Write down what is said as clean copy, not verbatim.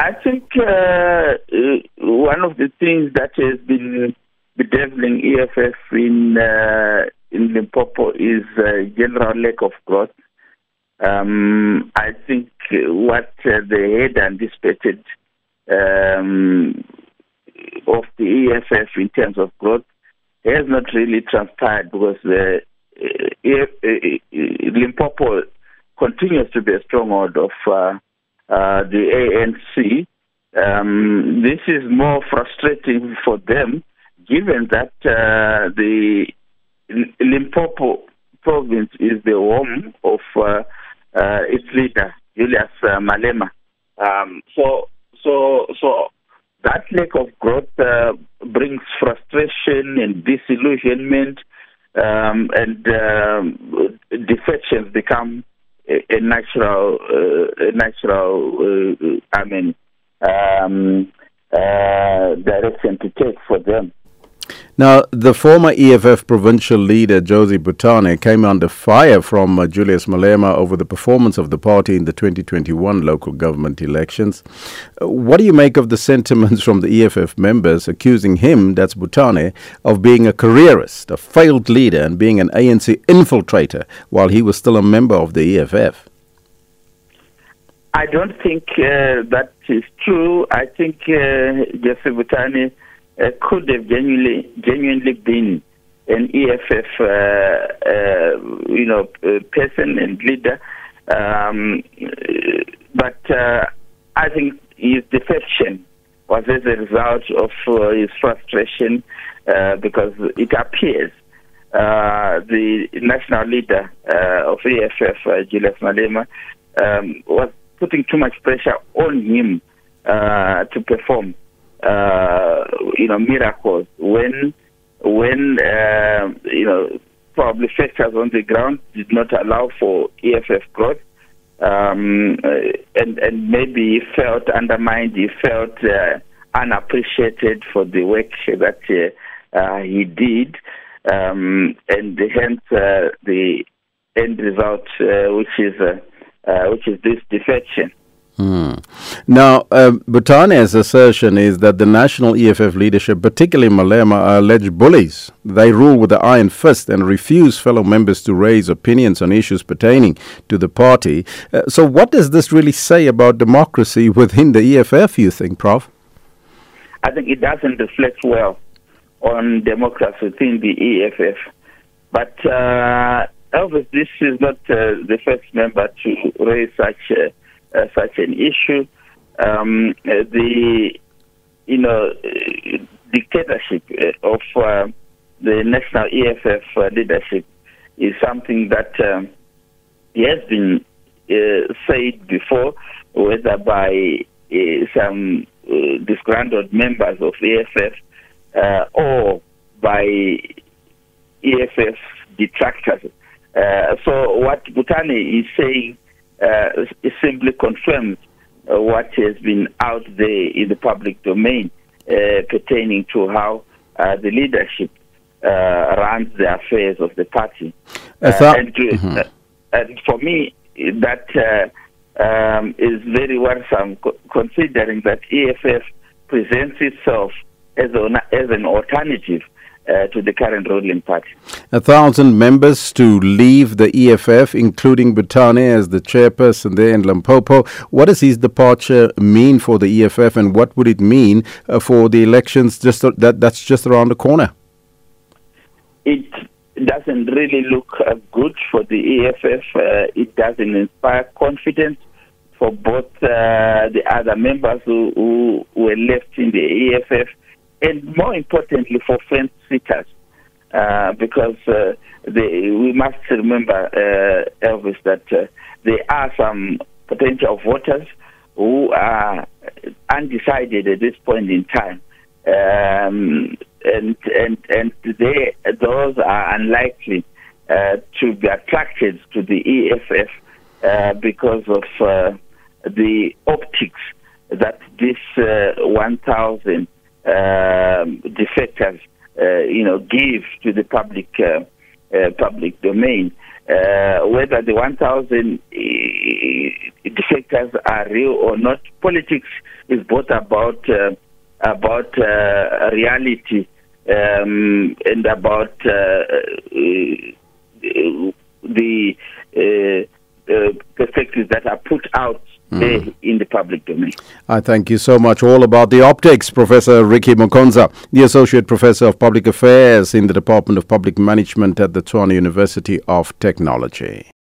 I think one of the things that has been bedeviling EFF in Limpopo is general lack of growth. I think what they had anticipated of the EFF in terms of growth has not really transpired, because Limpopo continues to be a stronghold of the ANC. This is more frustrating for them, given that the Limpopo province is the home of its leader, Julius Malema. So that lack of growth brings frustration and disillusionment, and defections become a natural direction to take for them. Now, the former EFF provincial leader, Josie Butane, came under fire from Julius Malema over the performance of the party in the 2021 local government elections. What do you make of the sentiments from the EFF members accusing him, that's Butane, of being a careerist, a failed leader, and being an ANC infiltrator while he was still a member of the EFF? I don't think that is true. I think Josie Butane could have genuinely been an EFF, person and leader, but I think his defection was as a result of his frustration, because it appears the national leader of EFF, Julius Malema, was putting too much pressure on him to perform miracles when probably factors on the ground did not allow for EFF growth, and maybe he felt undermined, he felt unappreciated for the work that he did, and hence the end result, which is this defection. Now, Butane's assertion is that the national EFF leadership, particularly Malema, are alleged bullies. They rule with the iron fist and refuse fellow members to raise opinions on issues pertaining to the party. So what does this really say about democracy within the EFF, you think, Prof? I think it doesn't reflect well on democracy within the EFF. But Elvis, this is not the first member to raise such an issue. The dictatorship of the national EFF leadership is something that has been said before, whether by some disgruntled members of EFF or by EFF detractors. So what Butane is saying it simply confirms what has been out there in the public domain pertaining to how the leadership runs the affairs of the party. And for me, that is very worrisome, considering that EFF presents itself as an alternative to the current ruling party. 1,000 members to leave the EFF, including Butane as the chairperson there in Limpopo. What does his departure mean for the EFF, and what would it mean for the elections that's just around the corner? It doesn't really look good for the EFF. It doesn't inspire confidence for both the other members who were left in the EFF, and more importantly for fence sitters, because we must remember, Elvis, that there are some potential voters who are undecided at this point in time, and those are unlikely to be attracted to the EFF because of the optics that this 1,000 defectors, give to the public domain. Whether the 1,000 defectors are real or not, politics is both about reality and about the perspectives that are put out there in the public domain. I thank you so much. All about the optics, Professor Ricky Mukonza, the Associate Professor of Public Affairs in the Department of Public Management at the Tshwane University of Technology.